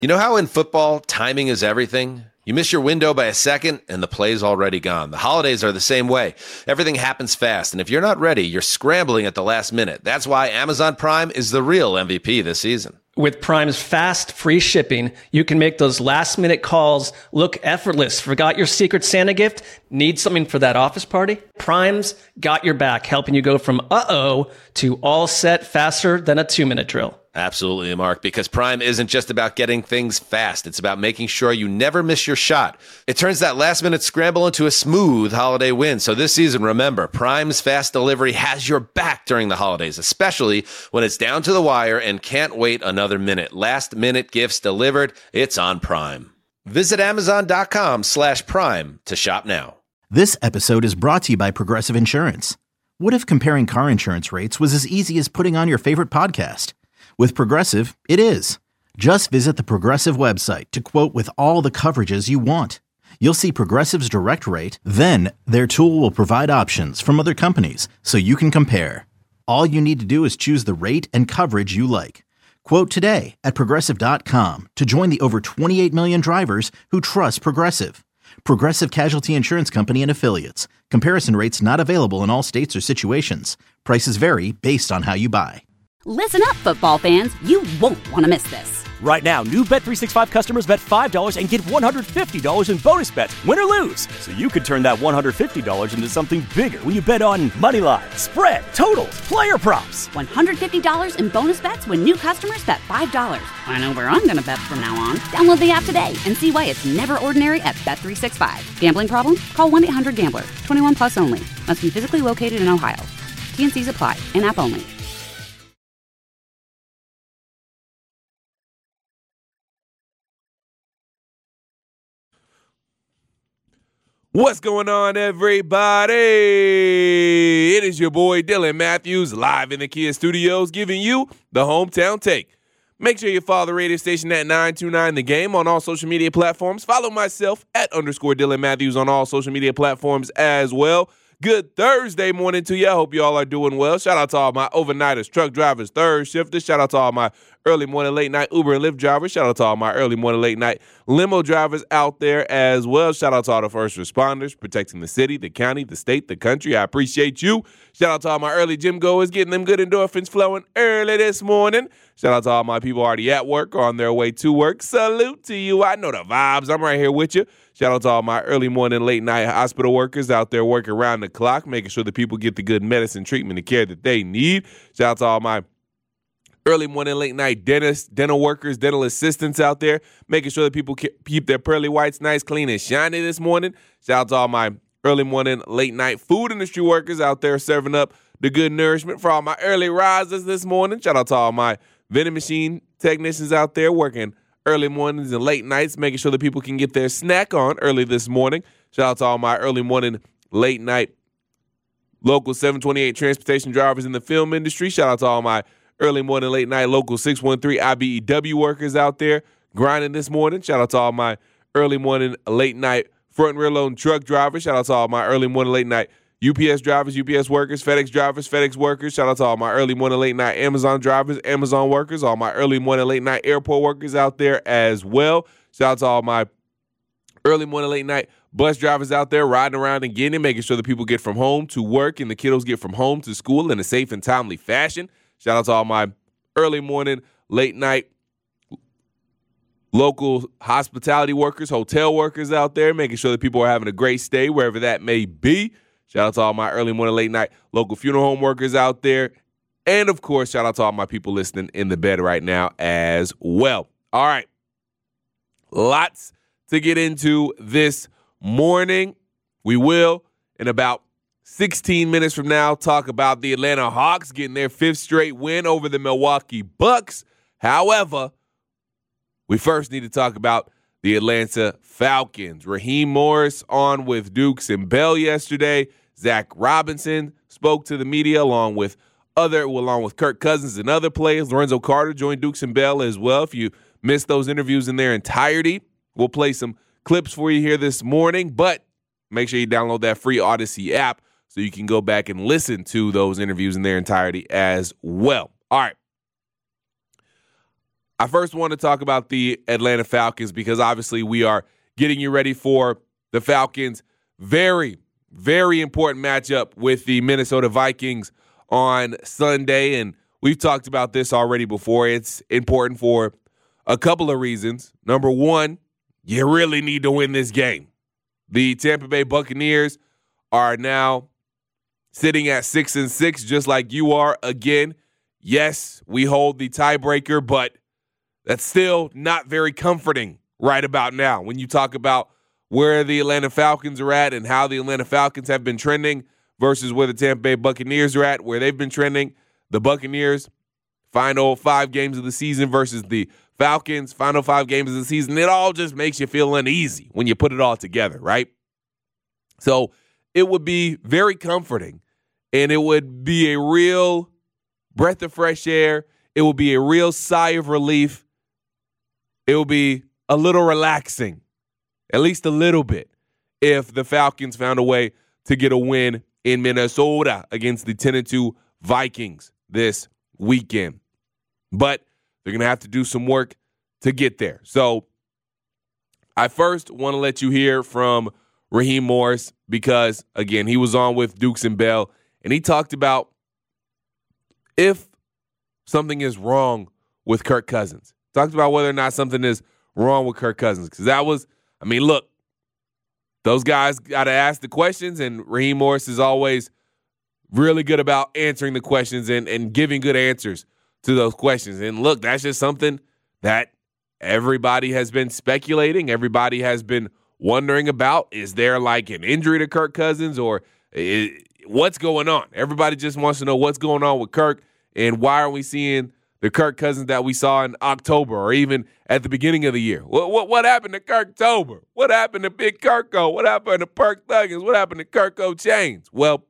You know how in football, timing is everything? You miss your window by a second, and the play's already gone. The holidays are the same way. Everything happens fast, and if you're not ready, you're scrambling at the last minute. That's why Amazon Prime is the real MVP this season. With Prime's fast, free shipping, you can make those last-minute calls look effortless. Forgot your Secret Santa gift? Need something for that office party? Prime's got your back, helping you go from uh-oh to all set faster than a 2-minute drill. Absolutely, Mark, because Prime isn't just about getting things fast. It's about making sure you never miss your shot. It turns that last-minute scramble into a smooth holiday win. So this season, remember, Prime's fast delivery has your back during the holidays, especially when it's down to the wire and can't wait another minute. Last-minute gifts delivered, it's on Prime. Visit Amazon.com/Prime to shop now. This episode is brought to you by Progressive Insurance. What if comparing car insurance rates was as easy as putting on your favorite podcast? With Progressive, it is. Just visit the Progressive website to quote with all the coverages you want. You'll see Progressive's direct rate, then their tool will provide options from other companies so you can compare. All you need to do is choose the rate and coverage you like. Quote today at Progressive.com to join the over 28 million drivers who trust Progressive. Progressive Casualty Insurance Company and Affiliates. Comparison rates not available in all states or situations. Prices vary based on how you buy. Listen up, football fans. You won't want to miss this. Right now, new Bet365 customers bet $5 and get $150 in bonus bets, win or lose. So you could turn that $150 into something bigger when you bet on money line, spread, totals, player props. $150 in bonus bets when new customers bet $5. I know where I'm going to bet from now on. Download the app today and see why it's never ordinary at Bet365. Gambling problem? Call 1-800-GAMBLER. 21 plus only. Must be physically located in Ohio. T&Cs apply. In-app only. What's going on, everybody? It is your boy Dylan Matthews live in the Kia Studios giving you the Hometown Take. Make sure you follow the radio station at 929 The Game on all social media platforms. Follow myself at _Dylan Matthews on all social media platforms as well. Good Thursday morning to you. I hope you all are doing well. Shout out to all my overnighters, truck drivers, third shifters. Shout out to all my early morning, late night Uber and Lyft drivers. Shout out to all my early morning, late night limo drivers out there as well. Shout out to all the first responders protecting the city, the county, the state, the country. I appreciate you. Shout out to all my early gym goers getting them good endorphins flowing early this morning. Shout out to all my people already at work or on their way to work. Salute to you. I know the vibes. I'm right here with you. Shout out to all my early morning, late night hospital workers out there working around the clock, making sure that people get the good medicine, treatment, and care that they need. Shout out to all my early morning, late night dentists, dental workers, dental assistants out there, making sure that people keep their pearly whites nice, clean, and shiny this morning. Shout out to all my early morning, late night food industry workers out there serving up the good nourishment for all my early risers this morning. Shout out to all my vending machine technicians out there working early mornings and late nights, making sure that people can get their snack on early this morning. Shout out to all my early morning, late night local 728 transportation drivers in the film industry. Shout out to all my early morning, late night local 613 IBEW workers out there grinding this morning. Shout out to all my early morning, late night front and rear load truck drivers. Shout out to all my early morning, late night UPS drivers, UPS workers, FedEx drivers, FedEx workers. Shout out to all my early morning, late night Amazon drivers, Amazon workers, all my early morning, late night airport workers out there as well. Shout out to all my early morning, late night bus drivers out there riding around and getting it, making sure that people get from home to work and the kiddos get from home to school in a safe and timely fashion. Shout out to all my early morning, late night local hospitality workers, hotel workers out there, making sure that people are having a great stay wherever that may be. Shout out to all my early morning, late night local funeral home workers out there. And, of course, shout out to all my people listening in the bed right now as well. All right. Lots to get into this morning. We will, in about 16 minutes from now, talk about the Atlanta Hawks getting their 5th straight win over the Milwaukee Bucks. However, we first need to talk about the Atlanta Falcons. Raheem Morris on with Dukes and Bell yesterday. Zach Robinson spoke to the media along with Kirk Cousins and other players. Lorenzo Carter joined Dukes and Bell as well. If you missed those interviews in their entirety, we'll play some clips for you here this morning. But make sure you download that free Odyssey app so you can go back and listen to those interviews in their entirety as well. All right. I first want to talk about the Atlanta Falcons because obviously we are getting you ready for the Falcons' very, very important matchup with the Minnesota Vikings on Sunday. And we've talked about this already before. It's important for a couple of reasons. Number one, you really need to win this game. The Tampa Bay Buccaneers are now sitting at 6-6, just like you are. Again, yes, we hold the tiebreaker, but that's still not very comforting right about now. When you talk about where the Atlanta Falcons are at and how the Atlanta Falcons have been trending versus where the Tampa Bay Buccaneers are at, where they've been trending, the Buccaneers, final 5 games of the season versus the Falcons, final 5 games of the season, it all just makes you feel uneasy when you put it all together, right? So it would be very comforting, and it would be a real breath of fresh air. It would be a real sigh of relief. It will be a little relaxing, at least a little bit, if the Falcons found a way to get a win in Minnesota against the 10-2 Vikings this weekend. But they're going to have to do some work to get there. So I first want to let you hear from Raheem Morris because, again, he was on with Dukes and Bell, and he talked about if something is wrong with Kirk Cousins. Talked about whether or not something is wrong with Kirk Cousins. Because that was, I mean, look, those guys got to ask the questions, and Raheem Morris is always really good about answering the questions and giving good answers to those questions. And look, that's just something that everybody has been speculating. Everybody has been wondering about. Is there like an injury to Kirk Cousins or what's going on? Everybody just wants to know what's going on with Kirk and why are we seeing the Kirk Cousins that we saw in October or even at the beginning of the year. What happened to Kirktober? What happened to Big Kirko? What happened to Perk Thuggins? What happened to Kirko Chains? Well,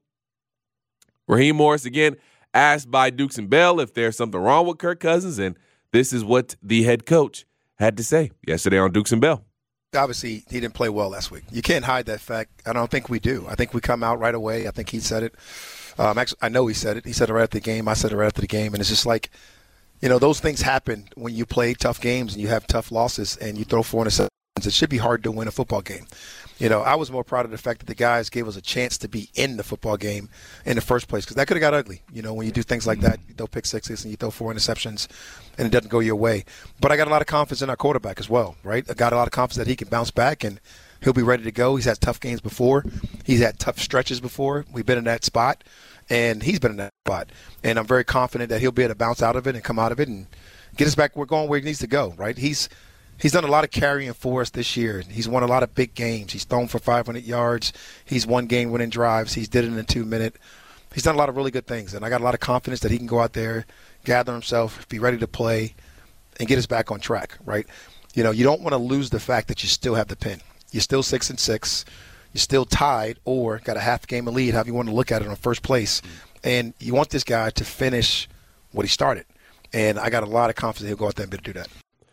Raheem Morris, again, asked by Dukes and Bell if there's something wrong with Kirk Cousins, and this is what the head coach had to say yesterday on Dukes and Bell. Obviously, he didn't play well last week. You can't hide that fact. I don't think we do. I think we come out right away. I think he said it. Actually, I know he said it. He said it right after the game. I said it right after the game, and it's just like, you know, those things happen when you play tough games and you have tough losses and you throw 4 interceptions. It should be hard to win a football game. You know, I was more proud of the fact that the guys gave us a chance to be in the football game in the first place because that could have got ugly. You know, when you do things like that, you throw pick sixes and you throw 4 interceptions and it doesn't go your way. But I got a lot of confidence in our quarterback as well, right? I got a lot of confidence that he can bounce back and he'll be ready to go. He's had tough games before. He's had tough stretches before. We've been in that spot, and he's been in that spot. And I'm very confident that he'll be able to bounce out of it and come out of it and get us back. We're going where he needs to go, right? He's done a lot of carrying for us this year. He's won a lot of big games. He's thrown for 500 yards. He's won game-winning drives. He's did it in a 2-minute. He's done a lot of really good things, and I got a lot of confidence that he can go out there, gather himself, be ready to play, and get us back on track, right? You know, you don't want to lose the fact that you still have the pin. You're still 6-6. You're still tied or got a half game of lead, however you want to look at it, on first place. And you want this guy to finish what he started. And I got a lot of confidence he'll go out there and be able to do that.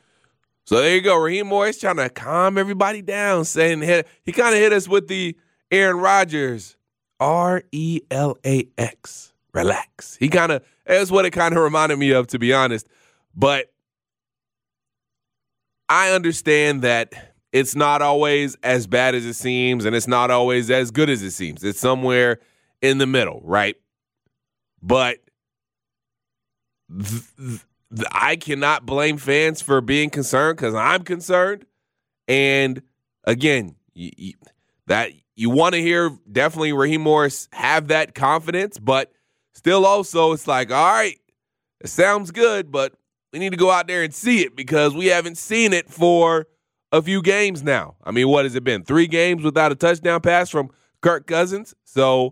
So there you go. Raheem Morris trying to calm everybody down, saying he kind of hit us with the Aaron Rodgers, RELAX, relax. He kind of, that's what it kind of reminded me of, to be honest. But I understand that it's not always as bad as it seems, and it's not always as good as it seems. It's somewhere in the middle, right? But I cannot blame fans for being concerned because I'm concerned. And again, you want to hear definitely Raheem Morris have that confidence, but still also it's like, all right, it sounds good, but we need to go out there and see it because we haven't seen it for a few games now. I mean, what has it been? 3 games without a touchdown pass from Kirk Cousins. So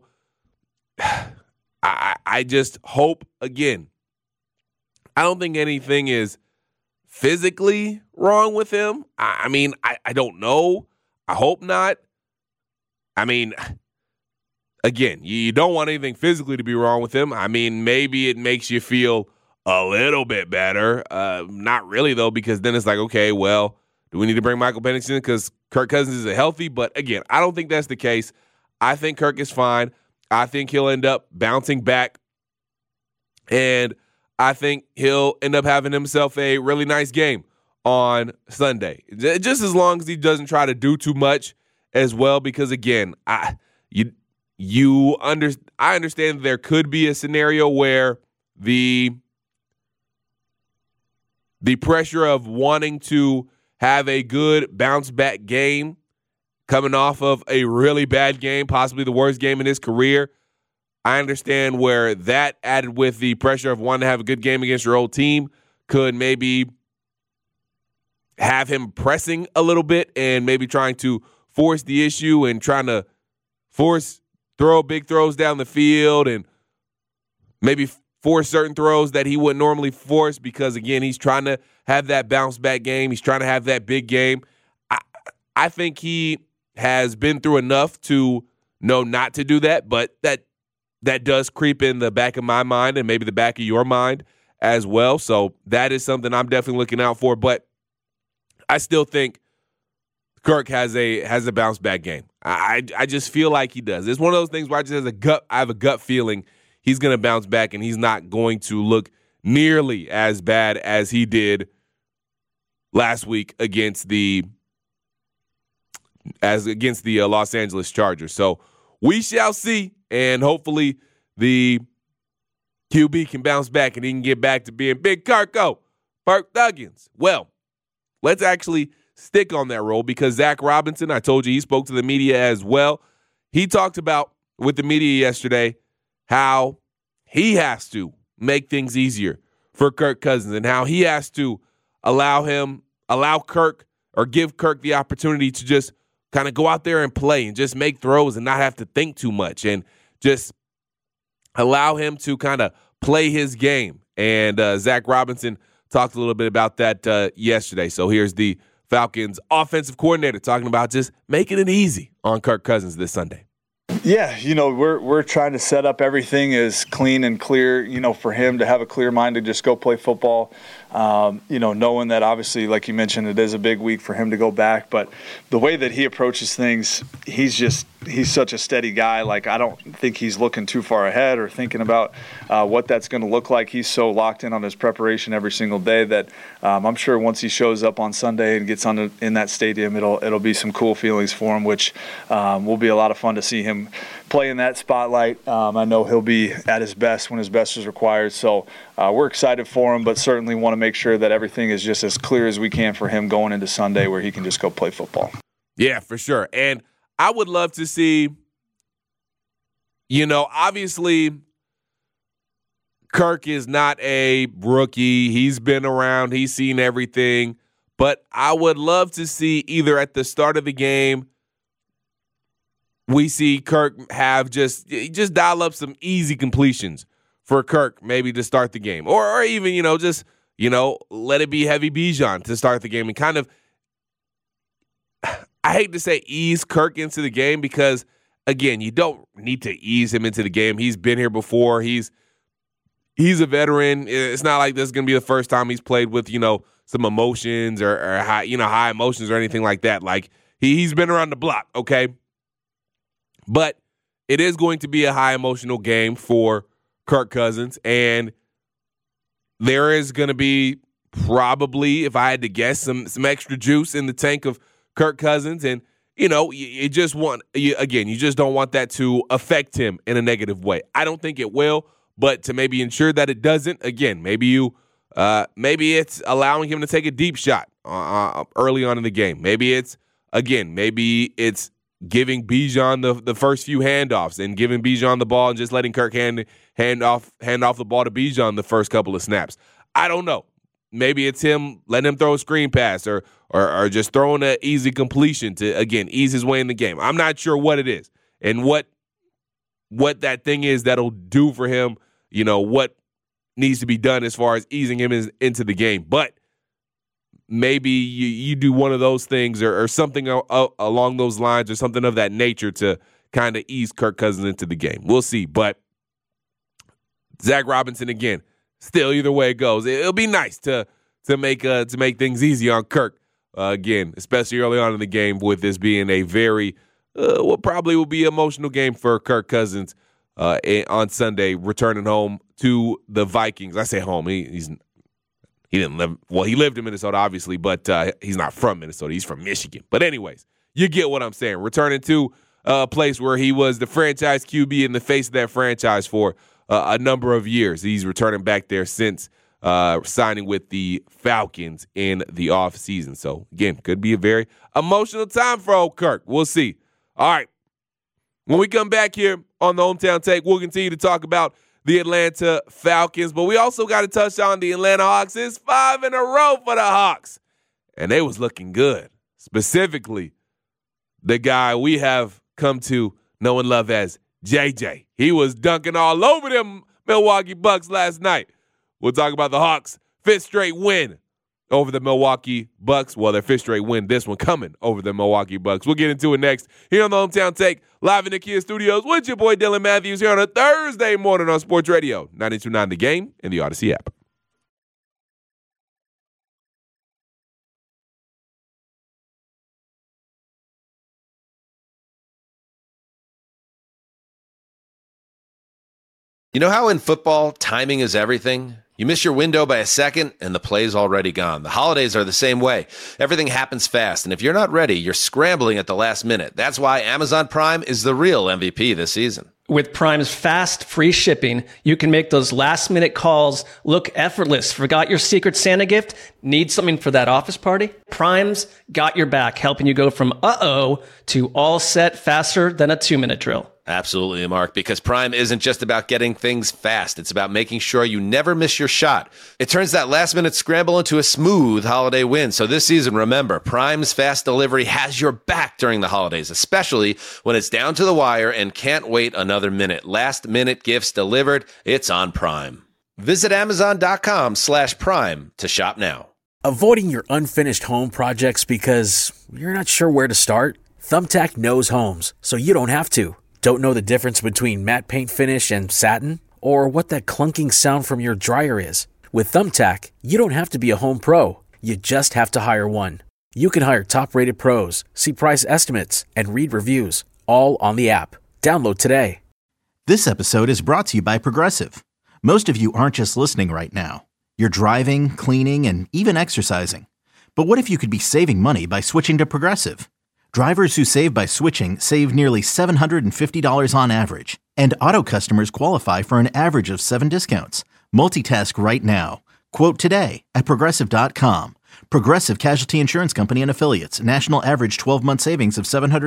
I just hope, again, I don't think anything is physically wrong with him. I mean, I don't know. I hope not. I mean, again, you don't want anything physically to be wrong with him. I mean, maybe it makes you feel a little bit better. Not really, though, because then it's like, okay, well, do we need to bring Michael Penix in because Kirk Cousins isn't healthy? But again, I don't think that's the case. I think Kirk is fine. I think he'll end up bouncing back. And I think he'll end up having himself a really nice game on Sunday. Just as long as he doesn't try to do too much as well, because again, I understand there could be a scenario where the pressure of wanting to have a good bounce back game coming off of a really bad game, possibly the worst game in his career. I understand where that added with the pressure of wanting to have a good game against your old team could maybe have him pressing a little bit and maybe trying to force the issue and trying to throw big throws down the field and maybe force certain throws that he wouldn't normally force because, again, he's trying to have that bounce back game. He's trying to have that big game. I think he has been through enough to know not to do that, but that does creep in the back of my mind and maybe the back of your mind as well. So that is something I'm definitely looking out for. But I still think Kirk has a bounce back game. I just feel like he does. It's one of those things where I have a gut feeling he's going to bounce back and he's not going to look nearly as bad as he did last week against the Los Angeles Chargers. So we shall see, and hopefully the QB can bounce back and he can get back to being Big Kirko, Kirk Thuggins. Well, let's actually stick on that role because Zach Robinson, I told you, he spoke to the media as well. He talked about with the media yesterday how he has to make things easier for Kirk Cousins and how he has to give Kirk the opportunity to just kind of go out there and play and just make throws and not have to think too much and just allow him to kind of play his game. And Zach Robinson talked a little bit about that yesterday. So here's the Falcons offensive coordinator talking about just making it easy on Kirk Cousins this Sunday. Yeah, we're trying to set up everything as clean and clear, for him to have a clear mind to just go play football. Knowing that obviously, like you mentioned, it is a big week for him to go back. But the way that he approaches things, he's such a steady guy. Like, I don't think he's looking too far ahead or thinking about what that's going to look like. He's so locked in on his preparation every single day that I'm sure once he shows up on Sunday and gets in that stadium, it'll be some cool feelings for him, which will be a lot of fun to see him play in that spotlight. I know he'll be at his best when his best is required. So we're excited for him, but certainly want to make sure that everything is just as clear as we can for him going into Sunday where he can just go play football. Yeah, for sure. And I would love to see, obviously Kirk is not a rookie. He's been around. He's seen everything. But I would love to see either at the start of the game, we see Kirk have just dial up some easy completions for Kirk maybe to start the game. Or even, let it be Heavy Bijan to start the game and kind of, I hate to say ease Kirk into the game because, again, you don't need to ease him into the game. He's been here before. He's a veteran. It's not like this is going to be the first time he's played with, some emotions or high emotions or anything like that. Like, he's been around the block, okay? But it is going to be a high emotional game for Kirk Cousins, and there is going to be probably, if I had to guess, some extra juice in the tank of Kirk Cousins, and you just don't want that to affect him in a negative way. I don't think it will, but to maybe ensure that it doesn't, again, maybe it's allowing him to take a deep shot early on in the game. Maybe it's giving Bijan the first few handoffs and giving Bijan the ball and just letting Kirk hand off the ball to Bijan the first couple of snaps. I don't know. Maybe it's him letting him throw a screen pass or just throwing an easy completion to, again, ease his way in the game. I'm not sure what it is and what that thing is that'll do for him, what needs to be done as far as easing him into the game. But maybe you do one of those things or something along those lines or something of that nature to kind of ease Kirk Cousins into the game. We'll see. But Zach Robinson, again, still either way it goes, it'll be nice to make things easy on Kirk again, especially early on in the game with this being a very what probably will be an emotional game for Kirk Cousins on Sunday, returning home to the Vikings. I say home. He didn't live. Well, he lived in Minnesota, obviously, but he's not from Minnesota. He's from Michigan. But anyways, you get what I'm saying. Returning to a place where he was the franchise QB in the face of that franchise for a number of years. He's returning back there since signing with the Falcons in the offseason. So, again, could be a very emotional time for old Kirk. We'll see. All right. When we come back here on the Hometown Take, we'll continue to talk about the Atlanta Falcons, but we also got to touch on the Atlanta Hawks. It's 5 in a row for the Hawks, and they was looking good. Specifically, the guy we have come to know and love as JJ. He was dunking all over them Milwaukee Bucks last night. We'll talk about the Hawks' 5th straight win over the Milwaukee Bucks. Well, their 5th straight win, this one coming over the Milwaukee Bucks. We'll get into it next here on the Hometown Take, live in the Kia Studios with your boy Dylan Matthews here on a Thursday morning on Sports Radio 92.9 The Game and the Odyssey app. You know how in football, timing is everything? You miss your window by a second, and the play's already gone. The holidays are the same way. Everything happens fast, and if you're not ready, you're scrambling at the last minute. That's why Amazon Prime is the real MVP this season. With Prime's fast, free shipping, you can make those last-minute calls look effortless. Forgot your Secret Santa gift? Need something for that office party? Prime's got your back, helping you go from uh-oh to all set faster than a 2-minute drill. Absolutely, Mark, because Prime isn't just about getting things fast. It's about making sure you never miss your shot. It turns that last-minute scramble into a smooth holiday win. So this season, remember, Prime's fast delivery has your back during the holidays, especially when it's down to the wire and can't wait another minute. Last-minute gifts delivered, it's on Prime. Visit Amazon.com/Prime to shop now. Avoiding your unfinished home projects because you're not sure where to start? Thumbtack knows homes, so you don't have to. Don't know the difference between matte paint finish and satin? Or what that clunking sound from your dryer is? With Thumbtack, you don't have to be a home pro. You just have to hire one. You can hire top-rated pros, see price estimates, and read reviews, all on the app. Download today. This episode is brought to you by Progressive. Most of you aren't just listening right now. You're driving, cleaning, and even exercising. But what if you could be saving money by switching to Progressive? Drivers who save by switching save nearly $750 on average, and auto customers qualify for an average of 7 discounts. Multitask right now. Quote today at Progressive.com. Progressive Casualty Insurance Company and Affiliates. National average 12-month savings of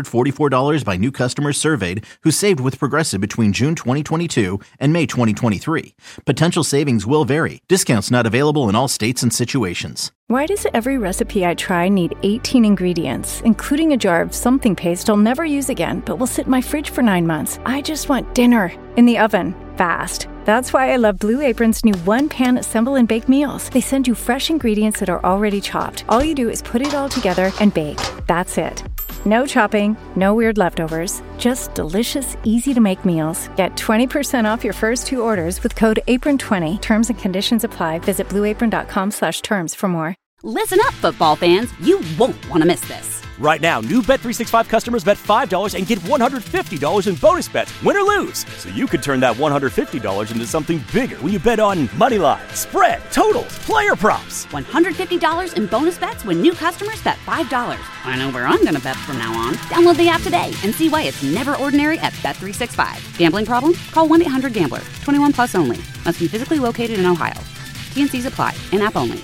$744 by new customers surveyed who saved with Progressive between June 2022 and May 2023. Potential savings will vary. Discounts not available in all states and situations. Why does every recipe I try need 18 ingredients, including a jar of something paste I'll never use again, but will sit in my fridge for 9 months? I just want dinner in the oven, fast. That's why I love Blue Apron's new one-pan assemble and bake meals. They send you fresh ingredients that are already chopped. All you do is put it all together and bake. That's it. No chopping, no weird leftovers, just delicious, easy-to-make meals. Get 20% off your first 2 orders with code APRON20. Terms and conditions apply. Visit blueapron.com/terms for more. Listen up, football fans. You won't want to miss this. Right now, new Bet365 customers bet $5 and get $150 in bonus bets, win or lose. So you could turn that $150 into something bigger when you bet on moneyline, spread, totals, player props. $150 in bonus bets when new customers bet $5. I know where I'm going to bet from now on. Download the app today and see why it's never ordinary at Bet365. Gambling problem? Call 1-800-GAMBLER. 21 plus only. Must be physically located in Ohio. T&Cs apply. In-app only.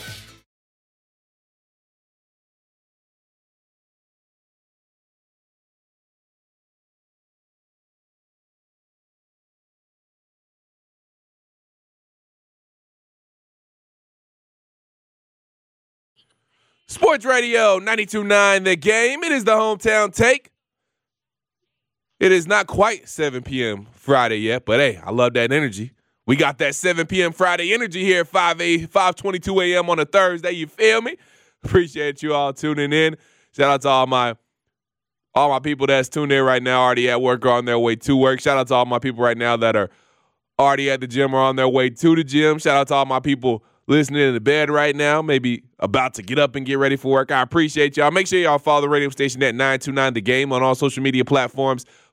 Sports Radio 92.9 The Game. It is the Hometown Take. It is not quite 7 p.m. Friday yet, but hey, I love that energy. We got that 7 p.m. Friday energy here at 5:22 a.m. on a Thursday. You feel me? Appreciate you all tuning in. Shout out to all my people that's tuned in right now, already at work or on their way to work. Shout out to all my people right now that are already at the gym or on their way to the gym. Shout out to all my people listening in the bed right now, maybe about to get up and get ready for work. I appreciate y'all. Make sure y'all follow the radio station at 929 The Game on all social media platforms.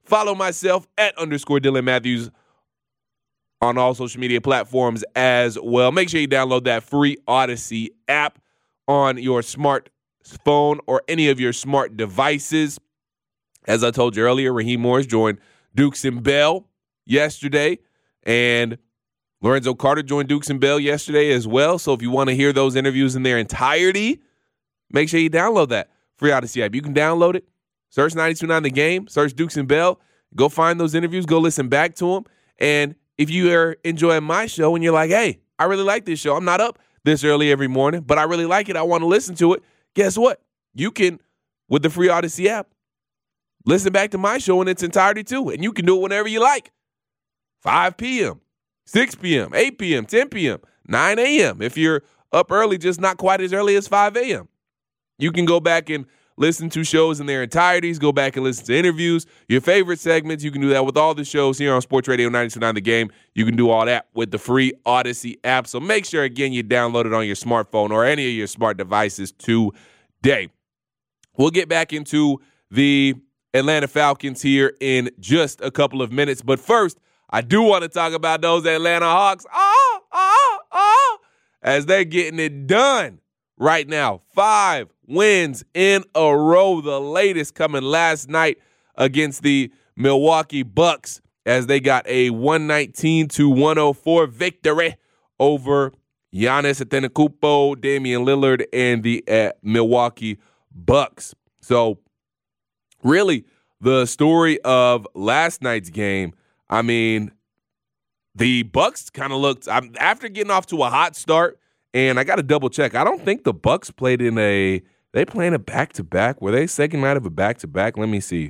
Follow myself at _Dylan Matthews on all social media platforms as well. Make sure you download that free Odyssey app on your smartphone or any of your smart devices. As I told you earlier, Raheem Morris joined Dukes and Bell yesterday, and Lorenzo Carter joined Dukes and Bell yesterday as well. So if you want to hear those interviews in their entirety, make sure you download that free Odyssey app. You can download it, search 92.9 The Game, search Dukes and Bell, go find those interviews, go listen back to them. And if you are enjoying my show and you're like, hey, I really like this show, I'm not up this early every morning, but I really like it, I want to listen to it, guess what? You can, with the free Odyssey app, listen back to my show in its entirety too, and you can do it whenever you like. 5 p.m., 6 p.m., 8 p.m., 10 p.m., 9 a.m. If you're up early, just not quite as early as 5 a.m. You can go back and listen to shows in their entireties, go back and listen to interviews, your favorite segments. You can do that with all the shows here on Sports Radio 92.9 The Game. You can do all that with the free Odyssey app. So make sure, again, you download it on your smartphone or any of your smart devices today. We'll get back into the Atlanta Falcons here in just a couple of minutes. But first, I do want to talk about those Atlanta Hawks. As they're getting it done right now. 5 wins in a row, the latest coming last night against the Milwaukee Bucks as they got a 119-104 victory over Giannis Antetokounmpo, Damian Lillard, and the Milwaukee Bucks. So really, the story of last night's game, I mean, the Bucks kind of looked, after getting off to a hot start, and I got to double check. I don't think the Bucks played they playing a back-to-back. Were they second night of a back-to-back? Let me see.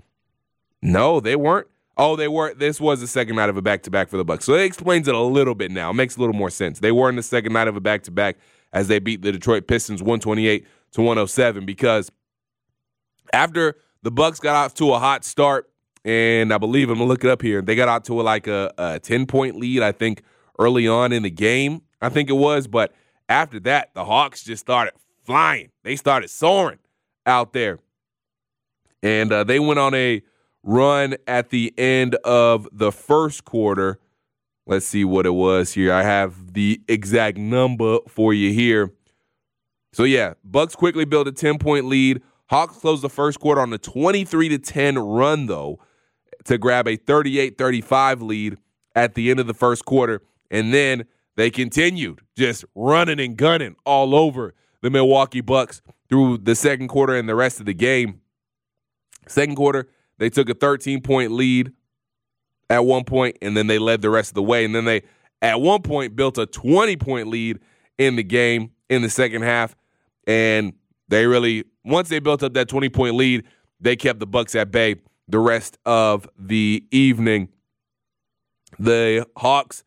No, they weren't. Oh, they were. This was the second night of a back-to-back for the Bucks. So that explains it a little bit now. It makes a little more sense. They were in the second night of a back-to-back as they beat the Detroit Pistons 128-107 because after the Bucks got off to a hot start, and I believe, I'm going to look it up here, they got out to like a 10-point lead, I think, early on in the game, I think it was. But after that, the Hawks just started flying. They started soaring out there. And they went on a run at the end of the first quarter. Let's see what it was here. I have the exact number for you here. So, yeah, Bucks quickly built a 10-point lead. Hawks closed the first quarter on a 23-10 run, though, to grab a 38-35 lead at the end of the first quarter. And then they continued just running and gunning all over the Milwaukee Bucks through the second quarter and the rest of the game. Second quarter, they took a 13-point lead at one point, and then they led the rest of the way. And then they, at one point, built a 20-point lead in the game in the second half. And they really, once they built up that 20-point lead, they kept the Bucks at bay the rest of the evening. The Hawks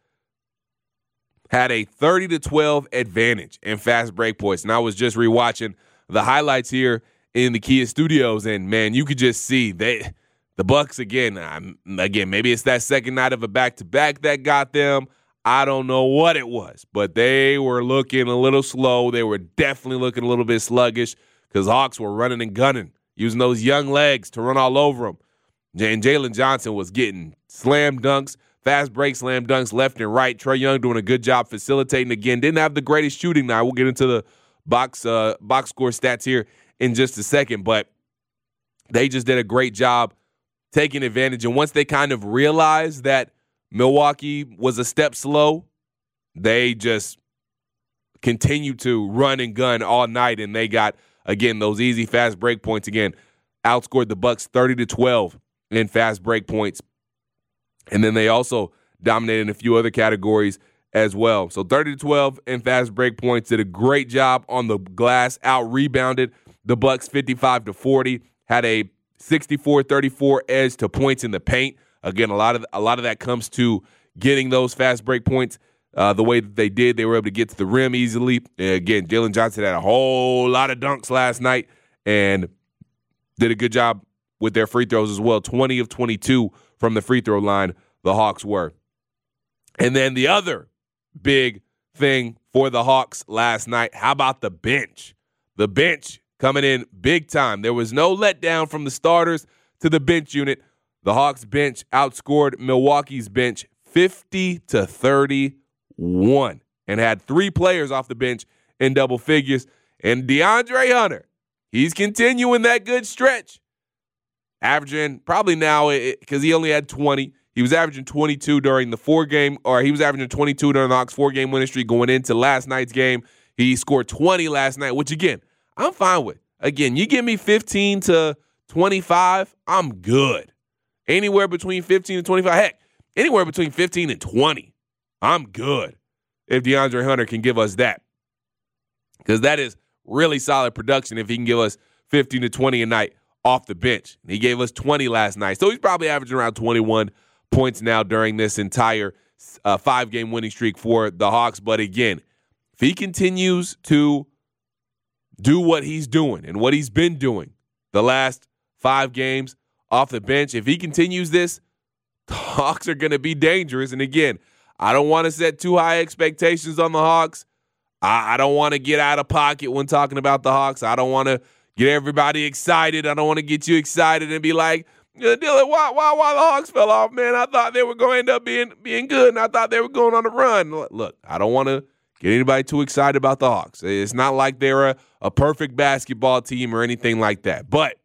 had a 30-12 advantage in fast break points. And I was just rewatching the highlights here in the Kia studios, and man, you could just see the Bucks again, maybe it's that second night of a back-to-back that got them. I don't know what it was, but they were looking a little slow. They were definitely looking a little bit sluggish because Hawks were running and gunning, using those young legs to run all over them. And Jalen Johnson was getting slam dunks, fast break slam dunks left and right. Trae Young doing a good job facilitating again. Didn't have the greatest shooting now. We'll get into the box score stats here in just a second, but they just did a great job taking advantage. And once they kind of realized that Milwaukee was a step slow, they just continued to run and gun all night, and they got, again, those easy fast break points. Again, outscored the Bucks 30-12 in fast break points. And then they also dominated in a few other categories as well. So 30-12 in fast break points. Did a great job on the glass, out-rebounded the Bucks 55-40, had a 64-34 edge to points in the paint. Again, a lot of that comes to getting those fast break points the way that they did. They were able to get to the rim easily. Again, Jalen Johnson had a whole lot of dunks last night and did a good job with their free throws as well. 20 of 22 from the free throw line, the Hawks were. And then the other big thing for the Hawks last night, how about the bench? The bench coming in big time. There was no letdown from the starters to the bench unit. the Hawks bench outscored Milwaukee's bench 50-31 and had 3 players off the bench in double figures. And DeAndre Hunter, he's continuing that good stretch. Averaging probably now, because he only had 20, he was averaging 22 during the 4-game, or he was averaging 22 during the Hawks 4-game winning streak going into last night's game. He scored 20 last night, which, again, I'm fine with. Again, you give me 15 to 25, I'm good. Anywhere between 15 and 25, heck, anywhere between 15 and 20, I'm good if DeAndre Hunter can give us that. Because that is really solid production if he can give us 15 to 20 a night off the bench. And he gave us 20 last night. So he's probably averaging around 21 points now during this entire 5-game winning streak for the Hawks. But again, if he continues to do what he's doing and what he's been doing the last 5 games off the bench, if he continues this, the Hawks are going to be dangerous. And again, I don't want to set too high expectations on the Hawks. I don't want to get out of pocket when talking about the Hawks. I don't want to get everybody excited. I don't want to get you excited and be like, Dylan, why the Hawks fell off, man? I thought they were going to end up being good, and I thought they were going on a run. Look, I don't want to get anybody too excited about the Hawks. It's not like they're a perfect basketball team or anything like that. But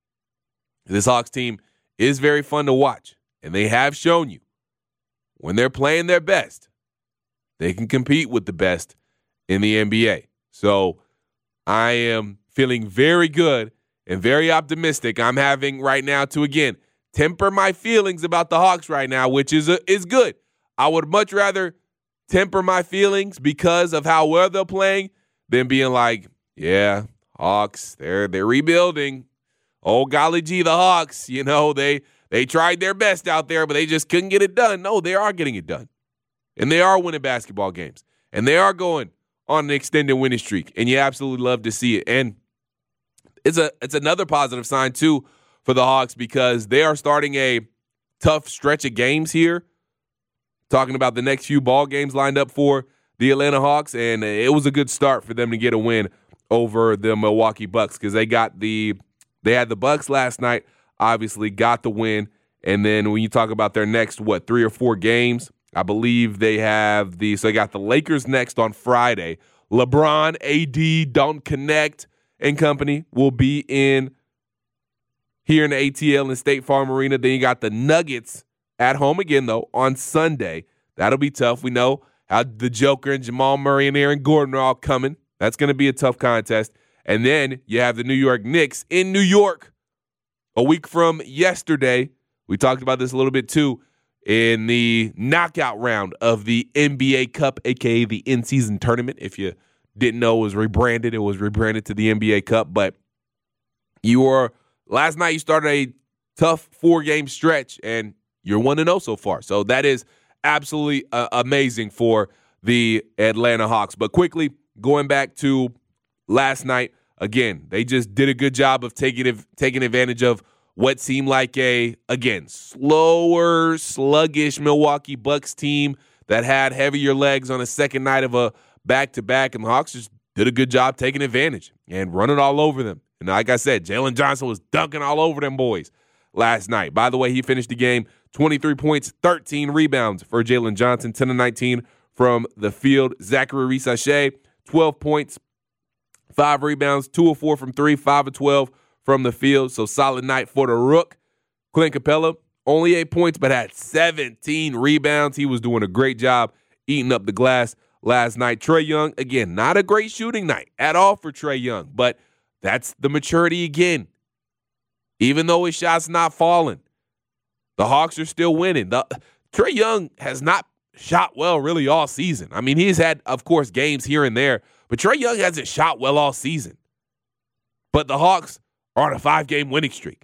this Hawks team is very fun to watch, and they have shown you when they're playing their best, they can compete with the best in the NBA. So I am feeling very good and very optimistic. I'm having right now to, again, temper my feelings about the Hawks right now, which is good. I would much rather temper my feelings because of how well they're playing than being like, yeah, Hawks, they're rebuilding. Oh, golly gee, the Hawks, they tried their best out there, but they just couldn't get it done. No, they are getting it done. And they are winning basketball games. And they are going on an extended winning streak. And you absolutely love to see it. And it's another positive sign, too, for the Hawks because they are starting a tough stretch of games here. Talking about the next few ball games lined up for the Atlanta Hawks. And it was a good start for them to get a win over the Milwaukee Bucks because they had the Bucks last night, obviously got the win. And then when you talk about their next, 3 or 4 games, I believe they have so they got the Lakers next on Friday. LeBron, AD, Don't Connect, and company will be here in the ATL and State Farm Arena. Then you got the Nuggets at home again, though, on Sunday. That'll be tough. We know how the Joker and Jamal Murray and Aaron Gordon are all coming. That's going to be a tough contest. And then you have the New York Knicks in New York a week from yesterday. We talked about this a little bit, too, in the knockout round of the NBA Cup, a.k.a. the in-season tournament. If you didn't know, it was rebranded to the NBA Cup. But last night you started a tough 4-game stretch, and you're 1-0 so far. So that is absolutely amazing for the Atlanta Hawks. But quickly, going back to last night, again, they just did a good job of taking advantage of what seemed like slower, sluggish Milwaukee Bucks team that had heavier legs on a second night of a back-to-back, and the Hawks just did a good job taking advantage and running all over them. And like I said, Jalen Johnson was dunking all over them boys last night. By the way, he finished the game 23 points, 13 rebounds for Jalen Johnson, 10 of 19 from the field. Zachary Risache, 12 points, 5 rebounds, 2 of 4 from 3, 5 of 12 from the field. So solid night for the Rook. Clint Capella, only 8 points, but had 17 rebounds. He was doing a great job eating up the glass last night. Trae Young, again, not a great shooting night at all for Trae Young, but that's the maturity again. Even though his shot's not falling, the Hawks are still winning. Trae Young has not shot well really all season. I mean, he's had, of course, games here and there, but Trae Young hasn't shot well all season. But the Hawks are on a 5-game winning streak.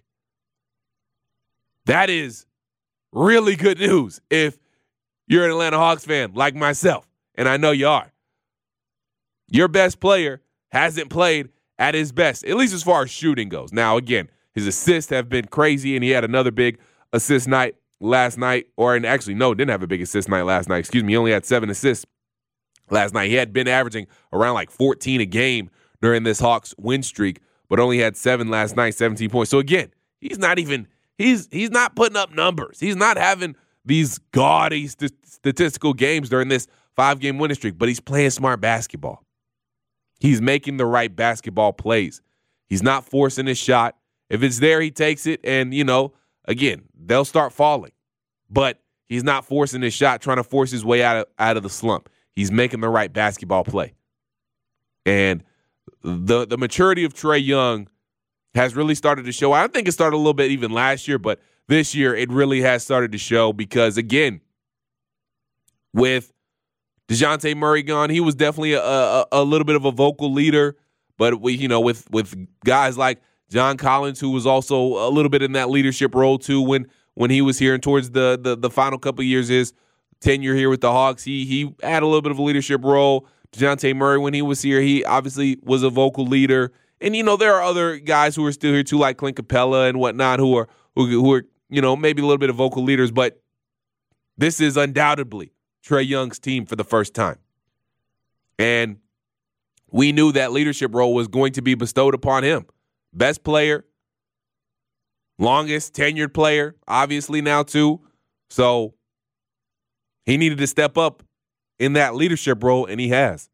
That is really good news if you're an Atlanta Hawks fan like myself, and I know you are. Your best player hasn't played at his best, at least as far as shooting goes. Now, again, his assists have been crazy, and he had another big assist night last night. Didn't have a big assist night last night. He only had 7 assists last night. He had been averaging around 14 a game during this Hawks win streak, but only had 7 last night, 17 points. So, again, he's not even he's not putting up numbers. He's not having these gaudy statistical games during this 5-game winning streak, but he's playing smart basketball. He's making the right basketball plays. He's not forcing his shot. If it's there, he takes it, and, again, they'll start falling. But he's not forcing his shot, trying to force his way out of the slump. He's making the right basketball play. And the maturity of Trae Young has really started to show. I think it started a little bit even last year, but this year it really has started to show because, again, with DeJounte Murray gone, he was definitely a little bit of a vocal leader. But with guys like John Collins, who was also a little bit in that leadership role too when he was here and towards the final couple of years his tenure here with the Hawks, he had a little bit of a leadership role. DeJounte Murray, when he was here, he obviously was a vocal leader. And there are other guys who are still here too, like Clint Capella and whatnot, who are maybe a little bit of vocal leaders. But this is undoubtedly Trae Young's team for the first time. And we knew that leadership role was going to be bestowed upon him. Best player, longest tenured player, obviously now too. So he needed to step up in that leadership role, and he has.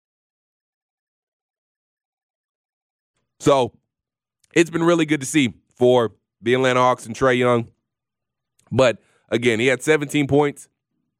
So it's been really good to see for the Atlanta Hawks and Trae Young. But again, he had 17 points,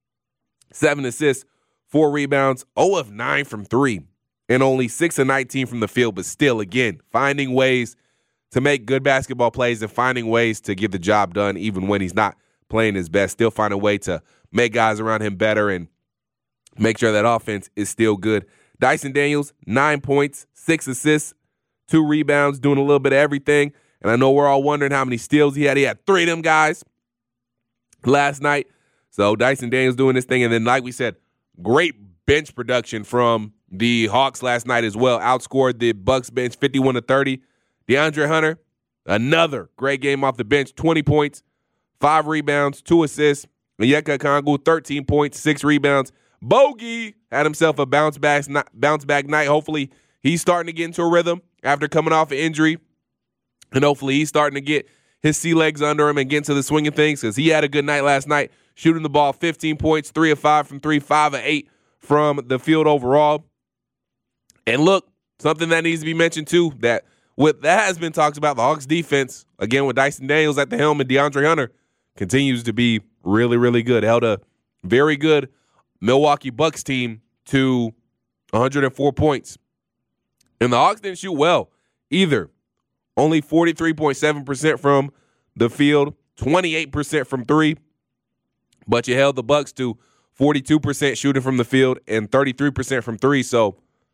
7 assists, 4 rebounds, 0 of 9 from 3, and only 6 of 19 from the field. But still, again, finding ways to make good basketball plays and finding ways to get the job done even when he's not playing his best. Still find a way to make guys around him better and make sure that offense is still good. Dyson Daniels, 9 points, 6 assists, 2 rebounds, doing a little bit of everything. And I know we're all wondering how many steals he had. He had 3 of them guys last night. So Dyson Daniels doing this thing. And then, like we said, great bench production from the Hawks last night as well. Outscored the Bucks bench 51-30. DeAndre Hunter, another great game off the bench, 20 points, 5 rebounds, 2 assists. Onyeka Okongwu, 13 points, 6 rebounds. Bogey had himself a bounce back night. Hopefully he's starting to get into a rhythm after coming off an injury. And hopefully he's starting to get his sea legs under him and get into the swing of things because he had a good night last night, shooting the ball 15 points, 3 of 5 from 3, 5 of 8 from the field overall. And look, something that needs to be mentioned too, that has been talked about, the Hawks defense, again with Dyson Daniels at the helm and DeAndre Hunter, continues to be really, really good. Held a very good Milwaukee Bucks team to 104 points. And the Hawks didn't shoot well either. Only 43.7% from the field, 28% from 3. But you held the Bucks to 42% shooting from the field and 33% from 3. So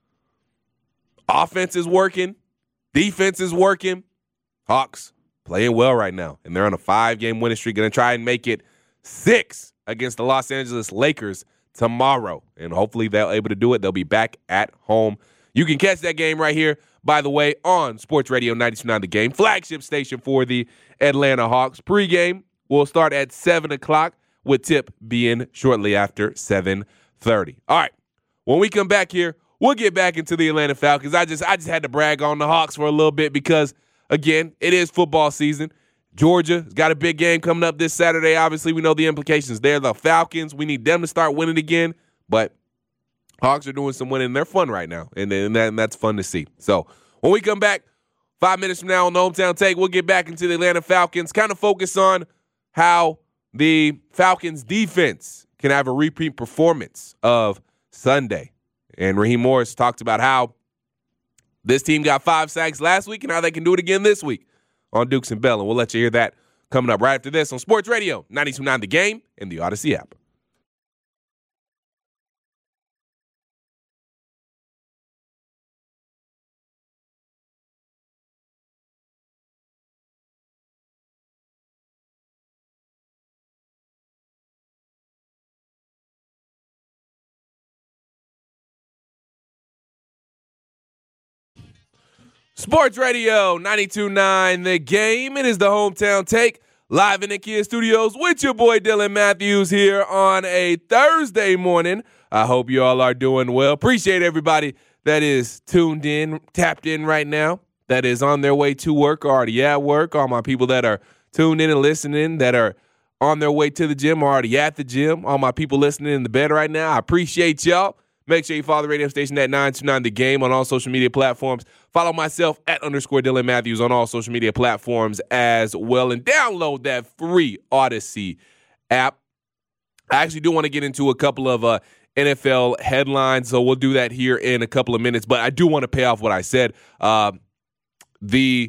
offense is working. Defense is working. Hawks playing well right now. And they're on a 5-game winning streak. Going to try and make it 6 against the Los Angeles Lakers tomorrow. And hopefully they're able to do it. They'll be back at home. You can catch that game right here, by the way, on Sports Radio 92.9 The Game, flagship station for the Atlanta Hawks. Pregame will start at 7 o'clock with tip being shortly after 7:30. All right, when we come back here, we'll get back into the Atlanta Falcons. I just had to brag on the Hawks for a little bit because, again, it is football season. Georgia's got a big game coming up this Saturday. Obviously, we know the implications there. The Falcons, we need them to start winning again, but Hawks are doing some winning. They're fun right now, and that's fun to see. So when we come back 5 minutes from now on the Hometown Take, we'll get back into the Atlanta Falcons, kind of focus on how the Falcons defense can have a repeat performance of Sunday. And Raheem Morris talked about how this team got 5 sacks last week and how they can do it again this week on Dukes and Bell. And we'll let you hear that coming up right after this on Sports Radio 92.9 The Game and the Odyssey app. Sports Radio 92.9 The Game. It is the Hometown Take live in the Kia Studios with your boy Dylan Matthews here on a Thursday morning. I hope you all are doing well. Appreciate everybody that is tuned in, tapped in right now, that is on their way to work or already at work. All my people that are tuned in and listening that are on their way to the gym or already at the gym. All my people listening in the bed right now, I appreciate y'all. Make sure you follow the radio station at 929 The Game on all social media platforms. Follow myself at _Dylan Matthews on all social media platforms as well. And download that free Odyssey app. I actually do want to get into a couple of NFL headlines, so we'll do that here in a couple of minutes. But I do want to pay off what I said. The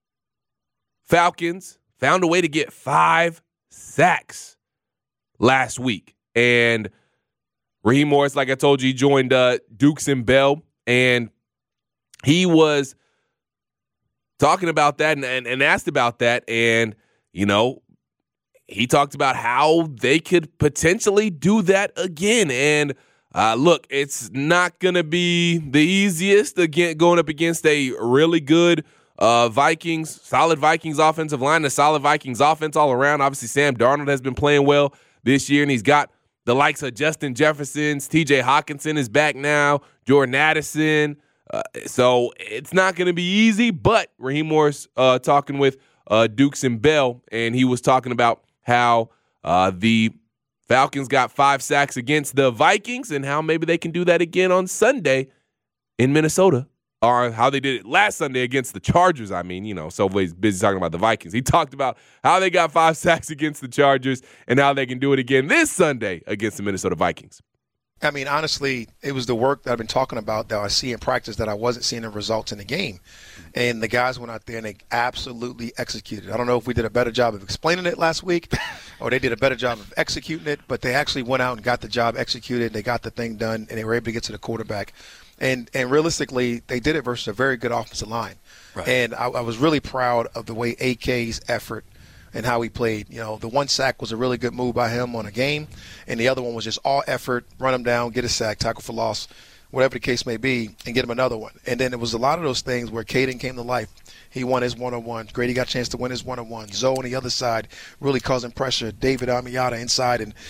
Falcons found a way to get 5 sacks last week. And Raheem Morris, like I told you, he joined Dukes and Bell, and he was talking about that and asked about that. And, you know, he talked about how they could potentially do that again. And look, it's not going to be the easiest again going up against a really good solid Vikings offensive line, a solid Vikings offense all around. Obviously, Sam Darnold has been playing well this year, and he's got the likes of Justin Jefferson, TJ Hawkinson is back now, Jordan Addison. So it's not going to be easy, but Raheem Morris talking with Dukes and Bell, and he was talking about how the Falcons got 5 sacks against the Vikings and how maybe they can do that again on Sunday in Minnesota, or how they did it last Sunday against the Chargers. I mean, you know, so he's busy talking about the Vikings. He talked about how they got 5 sacks against the Chargers and how they can do it again this Sunday against the Minnesota Vikings. I mean, honestly, it was the work that I've been talking about that I see in practice that I wasn't seeing the results in the game. And the guys went out there and they absolutely executed. I don't know if we did a better job of explaining it last week or they did a better job of executing it, but they actually went out and got the job executed. They got the thing done, and they were able to get to the quarterback. And realistically, they did it versus a very good offensive line. Right. And I was really proud of the way AK's effort and how he played. You know, the 1 sack was a really good move by him on a game, and the other one was just all effort, run him down, get a sack, tackle for loss, whatever the case may be, and get him another one. And then it was a lot of those things where Caden came to life. He won his one-on-one. Grady got a chance to win his one-on-one. Zoe on the other side really causing pressure. David Onyemata inside and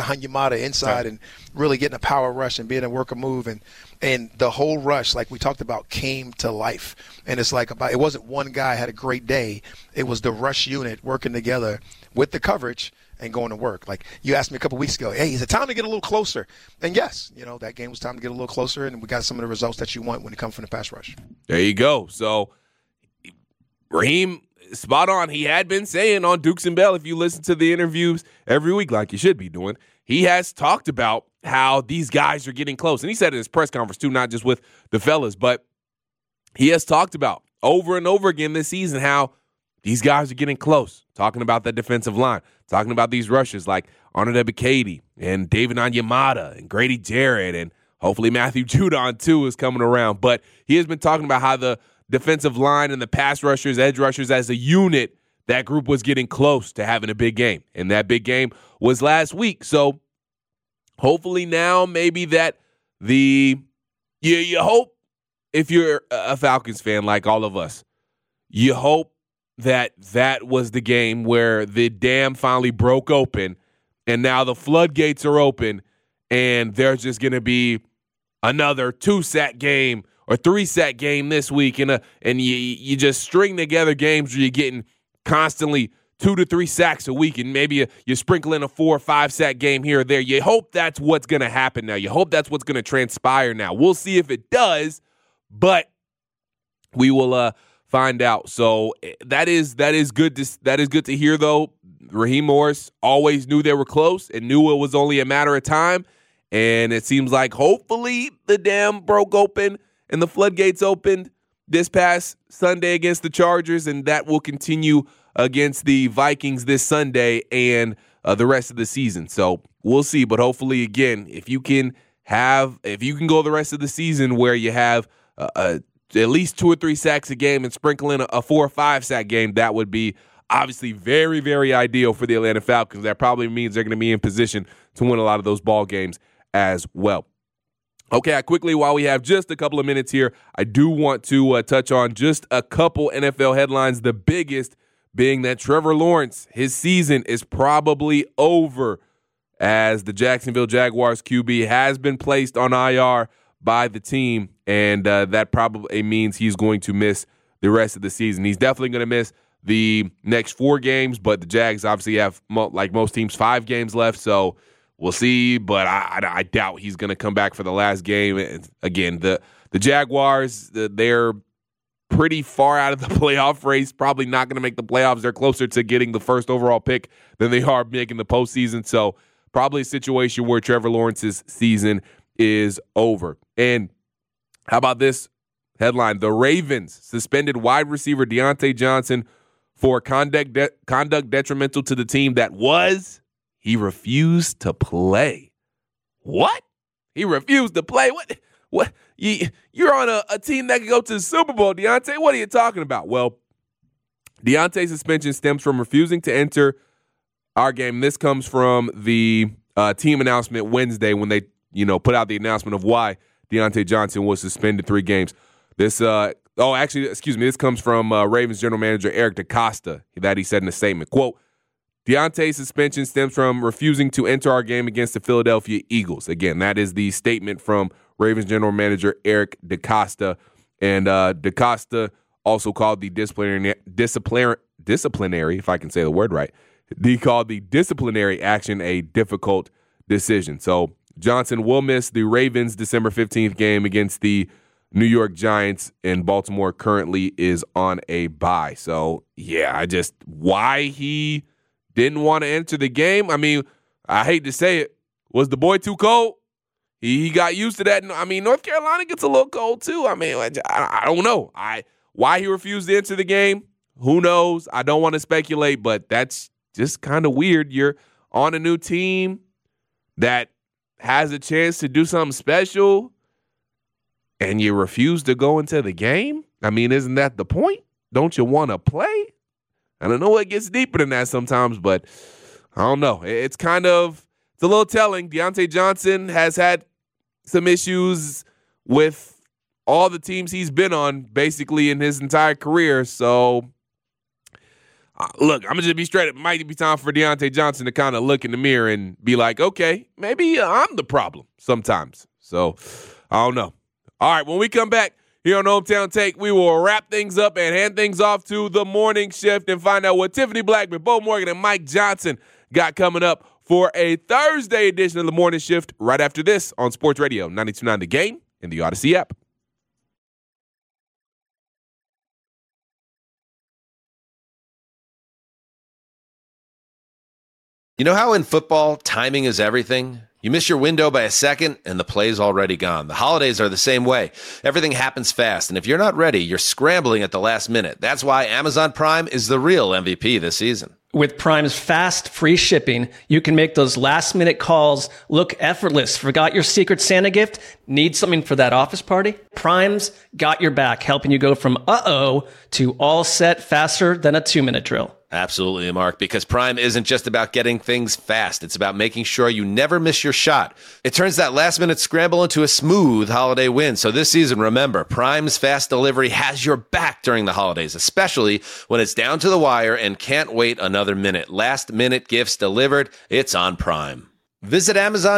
and really getting a power rush and being a worker move. And the whole rush, like we talked about, came to life. And it's like it wasn't one guy had a great day. It was the rush unit working together with the coverage and going to work. Like you asked me a couple weeks ago, hey, is it time to get a little closer? And yes, you know, that game was time to get a little closer, and we got some of the results that you want when it comes from the pass rush. There you go. So Raheem, spot on. He had been saying on Dukes and Bell, if you listen to the interviews every week like you should be doing, he has talked about how these guys are getting close. And he said in his press conference too, not just with the fellas, but he has talked about over and over again this season how these guys are getting close, talking about that defensive line, talking about these rushers like Arnold Ebiketie and David Onyemata and Grady Jarrett, and hopefully Matthew Judon too is coming around. But he has been talking about how the defensive line and the pass rushers, edge rushers as a unit, that group was getting close to having a big game. And that big game was last week. So hopefully now maybe that you hope, if you're a Falcons fan like all of us, you hope that was the game where the dam finally broke open and now the floodgates are open and there's just going to be another 2-sack game or 3-sack game this week, and you just string together games where you're getting constantly 2 to 3 sacks a week, and maybe you sprinkle in a 4 or 5-sack game here or there. You hope that's what's going to happen now. You hope that's what's going to transpire now. We'll see if it does, but we will find out. So that is good to hear, though. Raheem Morris always knew they were close and knew it was only a matter of time, and it seems like hopefully the dam broke open and the floodgates opened this past Sunday against the Chargers, and that will continue against the Vikings this Sunday and the rest of the season. So we'll see, but hopefully, again, if you can go the rest of the season where you have at least 2 or 3 sacks a game and sprinkle in a 4 or 5-sack game, that would be obviously very, very ideal for the Atlanta Falcons. That probably means they're going to be in position to win a lot of those ball games as well. Okay, quickly, while we have just a couple of minutes here, I do want to touch on just a couple NFL headlines, the biggest being that Trevor Lawrence, his season is probably over as the Jacksonville Jaguars QB has been placed on IR by the team, and that probably means he's going to miss the rest of the season. He's definitely going to miss the next 4 games, but the Jags obviously have, like most teams, 5 games left, so we'll see, but I doubt he's going to come back for the last game. And again, the Jaguars, they're pretty far out of the playoff race, probably not going to make the playoffs. They're closer to getting the first overall pick than they are making the postseason, so probably a situation where Trevor Lawrence's season is over. And how about this headline? The Ravens suspended wide receiver Diontae Johnson for conduct detrimental to the team that he refused to play. What? He refused to play? What? You're on a team that can go to the Super Bowl, Diontae. What are you talking about? Well, Diontae's suspension stems from refusing to enter our game. This comes from the team announcement Wednesday when they, put out the announcement of why Diontae Johnson was suspended 3 games. This comes from Ravens general manager Eric DeCosta, that he said in a statement, quote, Diontae's suspension stems from refusing to enter our game against the Philadelphia Eagles. Again, that is the statement from Ravens general manager Eric DeCosta. And DeCosta also called the disciplinary, if I can say the word right, he called the disciplinary action a difficult decision. So Johnson will miss the Ravens December 15th game against the New York Giants, and Baltimore currently is on a bye. So, yeah, why he didn't want to enter the game? I mean, I hate to say it. Was the boy too cold? He got used to that. I mean, North Carolina gets a little cold too. I mean, I don't know. Why he refused to enter the game, who knows? I don't want to speculate, but that's just kind of weird. You're on a new team that has a chance to do something special, and you refuse to go into the game? I mean, isn't that the point? Don't you want to play? And I know it gets deeper than that sometimes, but I don't know. It's a little telling. Diontae Johnson has had some issues with all the teams he's been on basically in his entire career. So, look, I'm going to just be straight. It might be time for Diontae Johnson to kind of look in the mirror and be like, okay, maybe I'm the problem sometimes. So, I don't know. All right, when we come back here on Hometown Take, we will wrap things up and hand things off to the morning shift and find out what Tiffany Blackman, Bo Morgan, and Mike Johnson got coming up for a Thursday edition of the morning shift right after this on Sports Radio 92.9 The Game and the Odyssey app. You know how in football, timing is everything? You miss your window by a second, and the play's already gone. The holidays are the same way. Everything happens fast, and if you're not ready, you're scrambling at the last minute. That's why Amazon Prime is the real MVP this season. With Prime's fast, free shipping, you can make those last-minute calls look effortless. Forgot your Secret Santa gift? Need something for that office party? Prime's got your back, helping you go from uh-oh to all set faster than a 2-minute drill. Absolutely, Mark, because Prime isn't just about getting things fast. It's about making sure you never miss your shot. It turns that last-minute scramble into a smooth holiday win. So this season, remember, Prime's fast delivery has your back during the holidays, especially when it's down to the wire and can't wait another minute. Last-minute gifts delivered, it's on Prime. Visit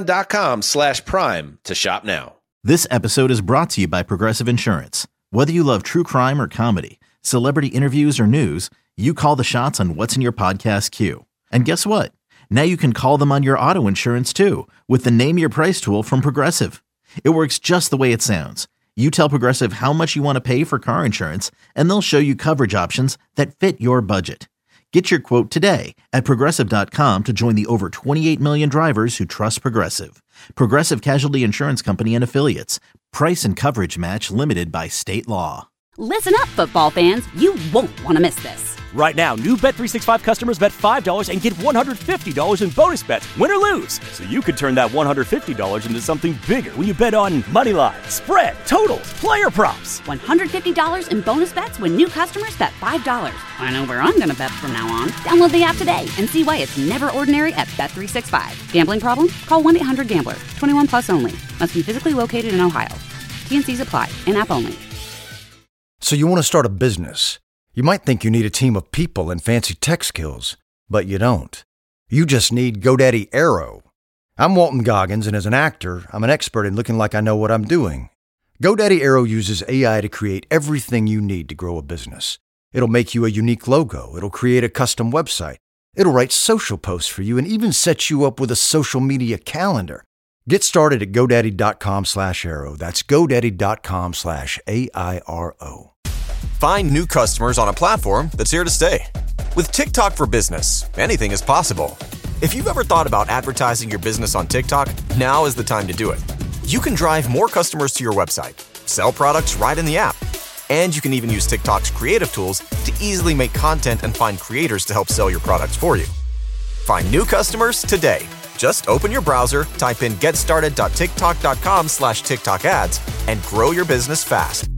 Amazon.com/Prime to shop now. This episode is brought to you by Progressive Insurance. Whether you love true crime or comedy, celebrity interviews or news, you call the shots on what's in your podcast queue. And guess what? Now you can call them on your auto insurance too with the Name Your Price tool from Progressive. It works just the way it sounds. You tell Progressive how much you want to pay for car insurance, and they'll show you coverage options that fit your budget. Get your quote today at Progressive.com to join the over 28 million drivers who trust Progressive. Progressive Casualty Insurance Company and Affiliates. Price and coverage match limited by state law. Listen up, football fans. You won't want to miss this. Right now, new Bet365 customers bet $5 and get $150 in bonus bets, win or lose. So you could turn that $150 into something bigger when you bet on money line, spread, totals, player props. $150 in bonus bets when new customers bet $5. I know where I'm going to bet from now on. Download the app today and see why it's never ordinary at Bet365. Gambling problem? Call 1-800-GAMBLER. 21 plus only. Must be physically located in Ohio. T&Cs apply. In-app only. So you want to start a business. You might think you need a team of people and fancy tech skills, but you don't. You just need GoDaddy Aero. I'm Walton Goggins, and as an actor, I'm an expert in looking like I know what I'm doing. GoDaddy Aero uses AI to create everything you need to grow a business. It'll make you a unique logo. It'll create a custom website. It'll write social posts for you and even set you up with a social media calendar. Get started at GoDaddy.com/Airo. That's GoDaddy.com/AIRO. Find new customers on a platform that's here to stay. With TikTok for Business, anything is possible. If you've ever thought about advertising your business on TikTok, now is the time to do it. You can drive more customers to your website, sell products right in the app, and you can even use TikTok's creative tools to easily make content and find creators to help sell your products for you. Find new customers today. Just open your browser, type in getstarted.tiktok.com/TikTok ads, and grow your business fast.